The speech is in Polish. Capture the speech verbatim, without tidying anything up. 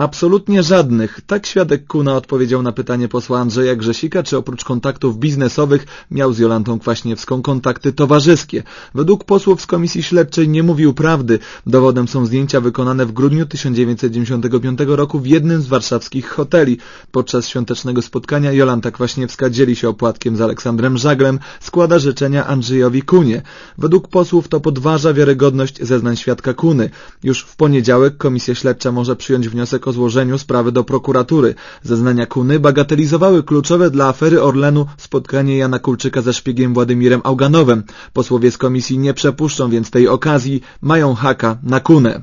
Absolutnie żadnych. Tak świadek Kuna odpowiedział na pytanie posła Andrzeja Grzesika, czy oprócz kontaktów biznesowych miał z Jolantą Kwaśniewską kontakty towarzyskie. Według posłów z komisji śledczej nie mówił prawdy. Dowodem są zdjęcia wykonane w grudniu tysiąc dziewięćset dziewięćdziesiątego piątego roku w jednym z warszawskich hoteli. Podczas świątecznego spotkania Jolanta Kwaśniewska dzieli się opłatkiem z Aleksandrem Żaglem, składa życzenia Andrzejowi Kunie. Według posłów to podważa wiarygodność zeznań świadka Kuny. Już w poniedziałek komisja śledcza może przyjąć wniosek o złożeniu sprawy do prokuratury. Zeznania Kuny bagatelizowały kluczowe dla afery Orlenu spotkanie Jana Kulczyka ze szpiegiem Władimirem Auganowem. Posłowie z komisji nie przepuszczą więc tej okazji, mają haka na Kunę.